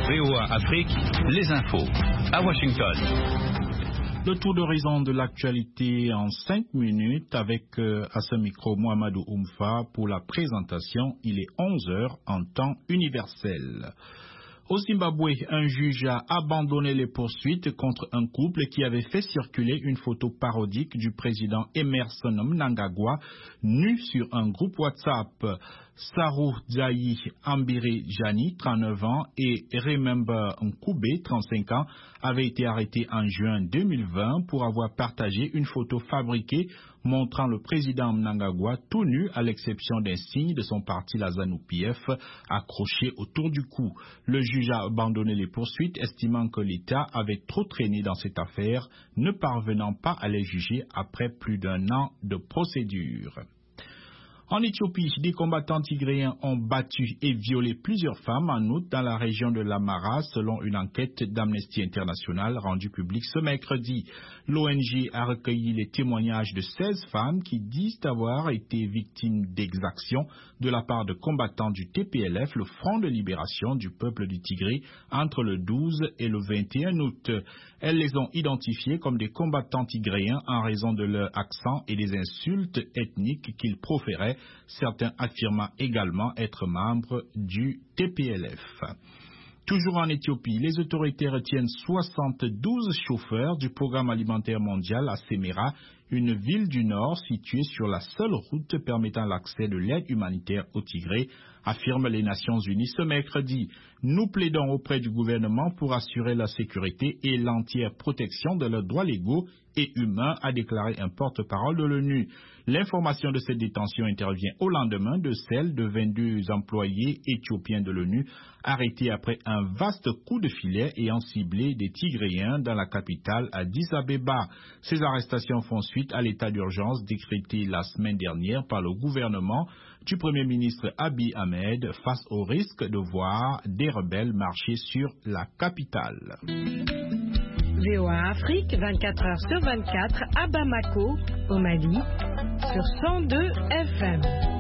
VOA Afrique, les infos. À Washington. Le tour d'horizon de l'actualité en 5 minutes avec à ce micro Mohamedou Oumfa pour la présentation. Il est 11h en temps universel. Au Zimbabwe, un juge a abandonné les poursuites contre un couple qui avait fait circuler une photo parodique du président Emmerson Mnangagwa nu sur un groupe WhatsApp. Saru Dzayi Ambire Jani, 39 ans, et Remember Nkoube, 35 ans, avaient été arrêtés en juin 2020 pour avoir partagé une photo fabriquée montrant le président Mnangagwa tout nu à l'exception d'un signe de son parti, la ZANU-PF, accroché autour du cou. Le juge a abandonné les poursuites, estimant que l'État avait trop traîné dans cette affaire, ne parvenant pas à les juger après plus d'1 an de procédure. En Éthiopie, des combattants tigréens ont battu et violé plusieurs femmes en août dans la région de l'Amara, selon une enquête d'Amnesty International rendue publique ce mercredi. L'ONG a recueilli les témoignages de 16 femmes qui disent avoir été victimes d'exactions de la part de combattants du TPLF, le Front de libération du peuple du Tigré, entre le 12 et le 21 août. Elles les ont identifiés comme des combattants tigréens en raison de leur accent et des insultes ethniques qu'ils proféraient, certains affirmant également être membres du TPLF. Toujours en Éthiopie, les autorités retiennent 72 chauffeurs du Programme alimentaire mondial à Semera, une ville du Nord située sur la seule route permettant l'accès de l'aide humanitaire au Tigré, affirment les Nations Unies ce mercredi. Nous plaidons auprès du gouvernement pour assurer la sécurité et l'entière protection de leurs droits légaux et humains, a déclaré un porte-parole de l'ONU. L'information de cette détention intervient au lendemain de celle de 22 employés éthiopiens de l'ONU arrêtés après un vaste coup de filet ayant ciblé des Tigréens dans la capitale Addis Abeba. Ces arrestations font suite à l'état d'urgence décrété la semaine dernière par le gouvernement du Premier ministre Abiy Ahmed face au risque de voir des rebelles marcher sur la capitale. VOA Afrique, 24 heures sur 24, à Bamako, au Mali, sur 102 FM.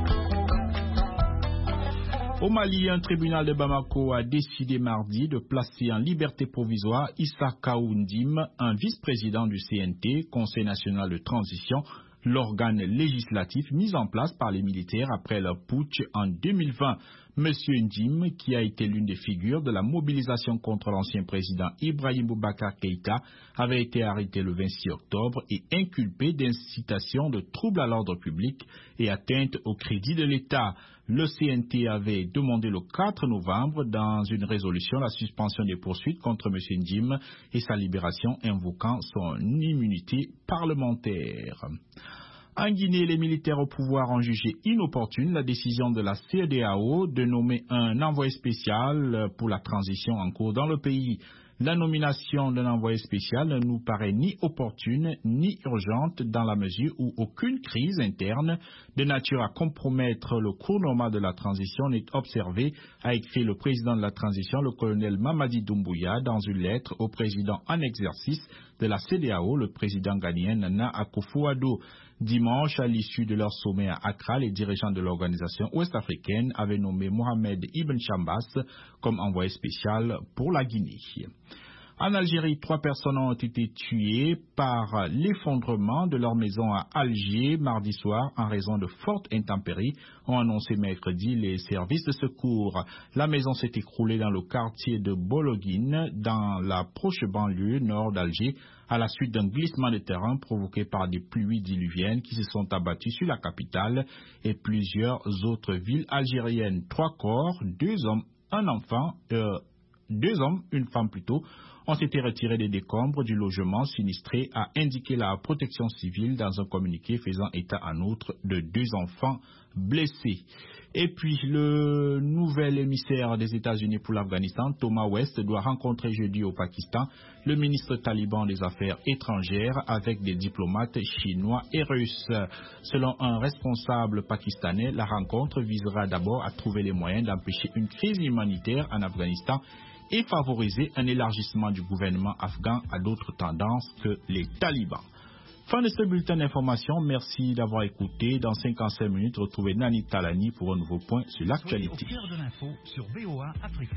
Au Mali, un tribunal de Bamako a décidé mardi de placer en liberté provisoire Issa Kaoundim, un vice-président du CNT, Conseil national de transition, l'organe législatif mis en place par les militaires après leur putsch en 2020. Monsieur Ndim, qui a été l'une des figures de la mobilisation contre l'ancien président Ibrahim Boubacar Keïta, avait été arrêté le 26 octobre et inculpé d'incitation de troubles à l'ordre public et atteinte au crédit de l'État. Le CNT avait demandé le 4 novembre dans une résolution la suspension des poursuites contre M. Ndim et sa libération, invoquant son immunité parlementaire. En Guinée, les militaires au pouvoir ont jugé inopportune la décision de la CEDEAO de nommer un envoyé spécial pour la transition en cours dans le pays. La nomination d'un envoyé spécial ne nous paraît ni opportune ni urgente dans la mesure où aucune crise interne de nature à compromettre le cours normal de la transition n'est observée, a écrit le président de la transition, le colonel Mamadi Doumbouya, dans une lettre au président en exercice de la CEDEAO, le président ghanéen Nana Akufo-Addo. Dimanche, à l'issue de leur sommet à Accra, les dirigeants de l'organisation ouest-africaine avaient nommé Mohamed Ibn Chambas comme envoyé spécial pour la Guinée. En Algérie, 3 personnes ont été tuées par l'effondrement de leur maison à Alger mardi soir en raison de fortes intempéries, ont annoncé mercredi les services de secours. La maison s'est écroulée dans le quartier de Bologhine, dans la proche banlieue nord d'Alger, à la suite d'un glissement de terrain provoqué par des pluies diluviennes qui se sont abattues sur la capitale et plusieurs autres villes algériennes. 3 corps, 2 hommes, un enfant, 2 hommes, une femme plutôt, ont été retirés des décombres du logement sinistré, a indiqué la protection civile dans un communiqué faisant état en outre de 2 enfants blessés. Et puis, le nouvel émissaire des États-Unis pour l'Afghanistan, Thomas West, doit rencontrer jeudi au Pakistan le ministre taliban des Affaires étrangères avec des diplomates chinois et russes. Selon un responsable pakistanais, la rencontre visera d'abord à trouver les moyens d'empêcher une crise humanitaire en Afghanistan et favoriser un élargissement du gouvernement afghan à d'autres tendances que les talibans. Fin de ce bulletin d'information. Merci d'avoir écouté. Dans 55 minutes, retrouvez Nani Talani pour un nouveau point sur l'actualité. Au cœur de l'info sur VOA Afrique.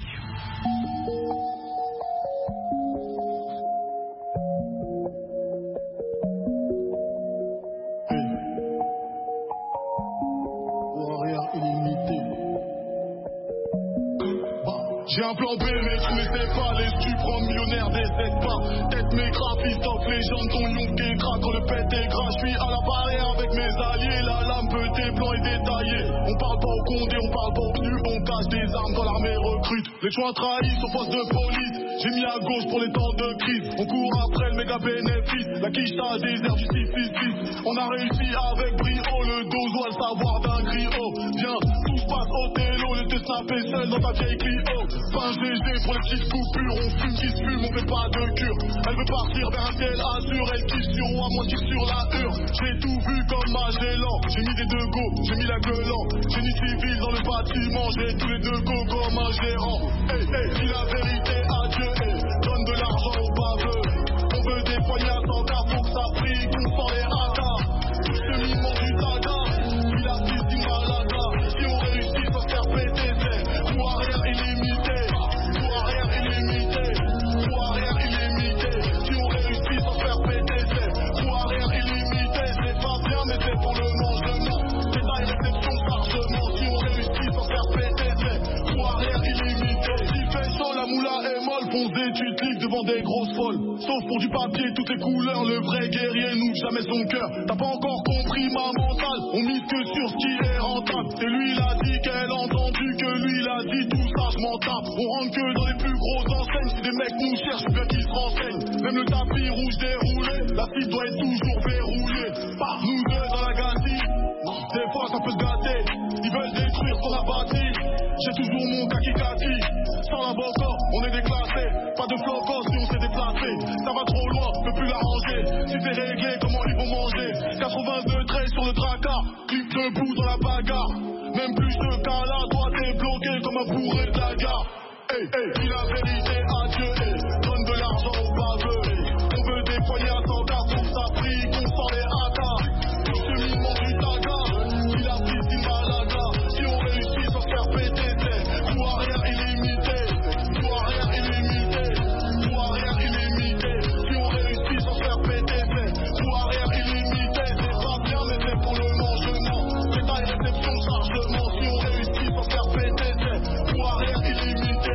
J'ai un plan B, mais je ne sais pas. Les stupres millionnaires décèdent pas. Tête mes graphistes, top, les jambes ton yonk et craque. Quand le pète est gras, je suis à la barrière avec mes alliés. La lame petée, blanc et détaillé. On parle pas au condé, on parle pas au PNU. On cache des armes quand l'armée recrute. Les joints trahis au poste de police. J'ai mis à gauche pour les temps de crise. On court après le méga bénéfice. La quiche à désert du 666. On a réussi avec brio. Le dos doit le savoir d'un griot. Viens, tout se passe au télo. Le te snapper seul dans ta vieille Clio. Fin GG pour les petites coupures. On fume qui se fume, on fait pas de cure. Elle veut partir vers un ciel azur. Elle kiffe sur moi, moi tire sur la hure. J'ai tout vu comme Magellan. J'ai mis des deux go, j'ai mis la gueule en. J'ai ni civil dans le bâtiment. J'ai tous les deux go comme un gérant. Hey, hey, dis la vérité à Dieu. Hey, donne de l'argent aux baveux. On veut des poignées à 100 cartes. Faut que ça brille, qu'on sent les radars. Ce miment du taga. Il a pris du malada. Si on réussit, faut se faire péter. C'est roue arrière illimité. Roue arrière illimité. Roue arrière illimité. Si on réussit, faut se faire péter. C'est roue arrière illimité. C'est pas bien, mais c'est pour le mangement. C'est ta réception chargement. Si on réussit, faut se faire péter. C'est roue arrière illimité. Si fait chaud, la moula est molle. Fonce des tuiles devant des grosses folles. Sauf pour du papier, toutes les couleurs. Le vrai guerrier n'ouvre jamais son cœur. T'as pas encore compris ma mentale. On mise que sur ce qui est rentable. Et lui il a dit qu'elle a entendu, que lui il a dit tout ça, je m'en tape. On rentre que dans les plus grosses enseignes. Si des mecs nous cherchent, bien qu'ils se renseignent. Même le tapis rouge déroulé, la cible doit être toujours verrouillée. Par nous deux dans la gâchis. Des fois ça peut se gâter. Ils veulent détruire ce qu'on a bâti. J'ai toujours mon kaki-kaki. Sans la boca, on est déclassé. Pas de flocos si on s'est déplacé. Ça va trop loin, peut plus l'arranger. Si c'est réglé, comment ils vont manger? 82 traits sur le tracas. Clique debout dans la bagarre. Même plus de cas là, toi t'es bloqué comme un bourré de la gare. Hey, hey, dis la vérité à Dieu. Hey, donne de l'argent aux baveux. Hey, on veut des poignées à 100 cartes. Pour ça brille, qu'on sent les radars. Ce miment du taga. Il a pris du malada. Si on réussit, faut se faire péter. C'est roue arrière illimité. Roue arrière illimité. Roue arrière illimité. Si on réussit, faut se faire péter. C'est roue arrière illimité. C'est pas bien, mais c'est pour le mangement. C'est ta réception chargement. Si on réussit, faut se faire péter. C'est roue arrière illimité.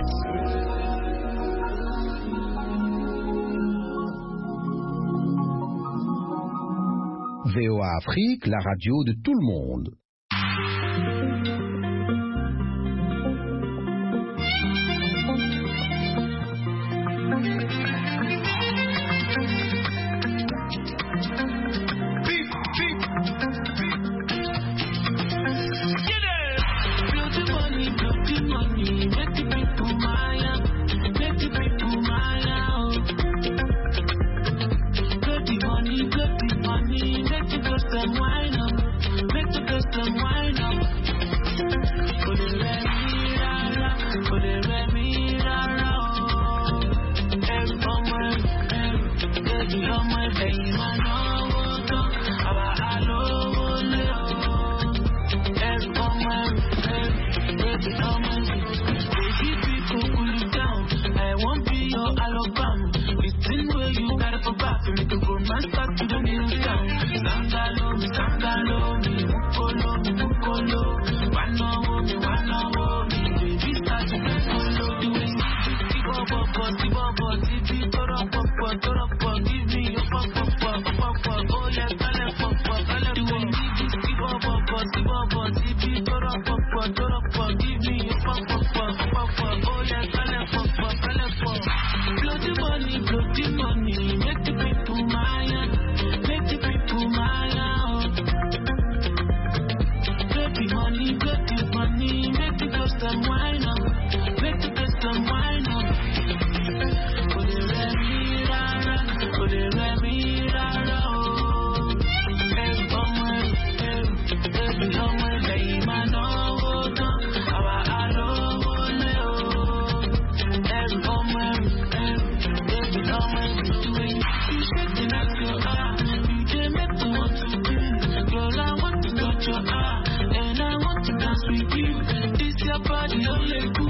VOA Afrique, la radio de tout le monde. Money, make the custom wine up, make the custom wine.